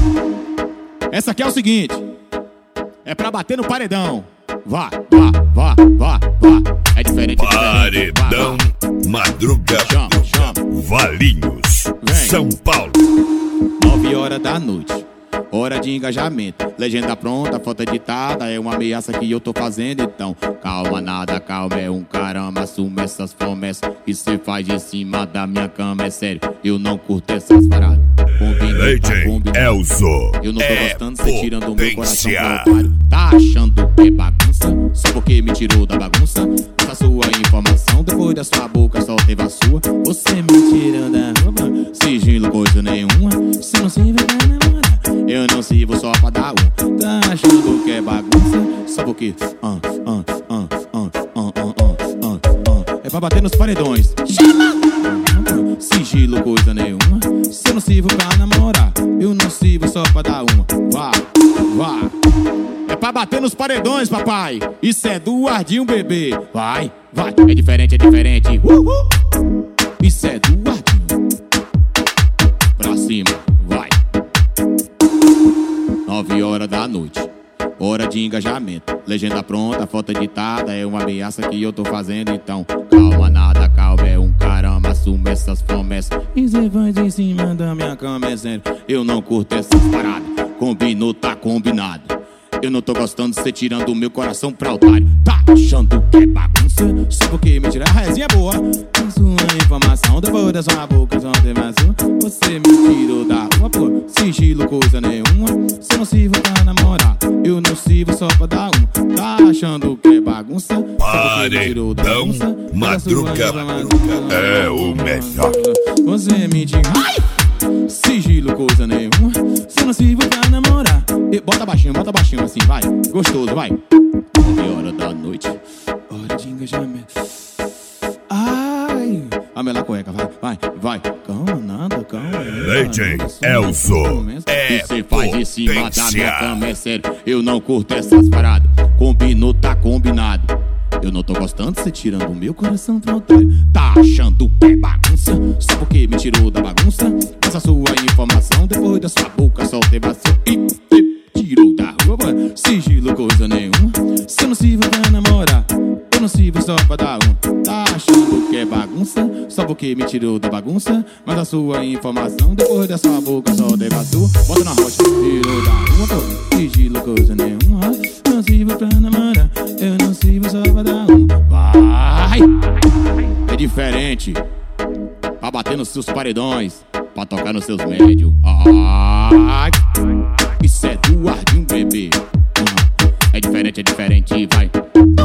Essa aqui é o seguinte, é pra bater no paredão. Vá, vá, vá, vá, vá. É diferente, Paredão, Madruga, chama. Valinhos, Vem. São Paulo. 9 horas da noite, hora de engajamento. Legenda pronta, foto editada. É uma ameaça que eu tô fazendo. Então, calma, nada, calma, é um caramba. Assume essas promessas que cê faz em cima da minha cama. É sério, eu não curto essas paradas. Legend Elzo. Eu não tô gostando, cê tirando o meu coração pro otário. Tá achando que é bagunça? Só porque me tirou da bagunça. Essa sua informação, depois da sua boca só teve a sua. Você me tirando da roupa, sigilo coisa nenhuma. Se não se vê pra namorar, eu não sirvo só pra dar um. Tá achando que é bagunça? Só porque é pra bater nos paredões. Chama! Sigilo coisa nenhuma. Se eu não sirvo pra namorar, eu não sirvo só pra dar uma. Vá, vá. É pra bater nos paredões, papai. Isso é do Ardinho, bebê. Vai, vai. É diferente, é diferente. Isso é do Ardinho. Pra cima, vai. 9 horas da noite, hora de engajamento. Legenda pronta, foto editada. É uma ameaça que eu tô fazendo. Então, calma, nada, calma, é um caramba. Assume essas promessas e cê faz em cima da minha cama. É sério, eu não curto essas paradas. Combinou, tá combinado. Eu não tô gostando de cê tirando o meu coração pra otário. Tá achando que é bagunça? Só porque me tira a resenha boa. A sua informação depois da sua boca só teve a sua. Você me tirou da rua, pô. Sigilo coisa nenhuma. Se não sirvo pra namorar, eu não sirvo só pra dar um. Tá achando que é bagunça? Paredão, Madruga é o melhor. Você me tira. Ai! Sigilo coisa nenhuma. Se não sirvo pra namorar, bota baixinho assim, vai. Gostoso, vai. 9 horas da noite, hora de engajamento. Ai, a mela cueca, vai, vai. Calma, nada, calma. Legend Elzo é você faz em cima da minha cama, é sério. Eu não curto essas paradas. Combinou, tá combinado. Eu não tô gostando de cê tirando o meu coração pro otário. Tá achando que é bagunça? Só porque me tirou da bagunça. Essa sua informação, depois da sua boca só teve a sua. E tirou da rua, sigilo coisa nenhuma. Se eu não sirvo pra namorar, eu não sirvo só pra dar um. Tá achando que é bagunça? Só porque me tirou da bagunça. Mas a sua informação, depois da sua boca só teve a sua. Bota na rocha, tirou da rua, pô. Sigilo coisa nenhuma. Não sirvo pra namorar, eu não sirvo só pra dar um. Vai! É diferente. Pra bater nos seus paredões, pra tocar nos seus médios. Ai! Isso é do Ardinho, bebê. É diferente, vai.